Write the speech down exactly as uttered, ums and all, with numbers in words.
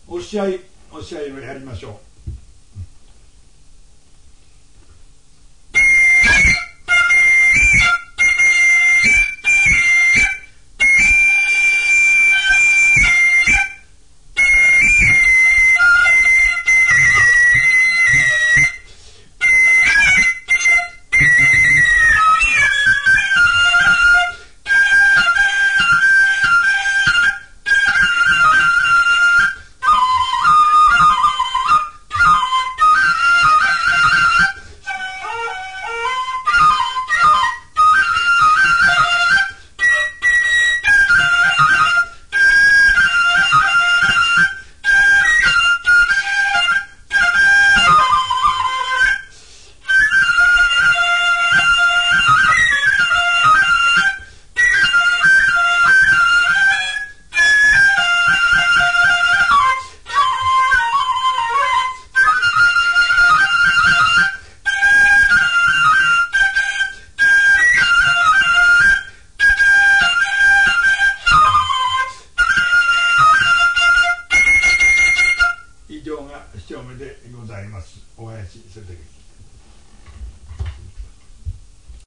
押し合い押し合いをやりましょう。以上がしちょうめでございます。お囃子それだけ。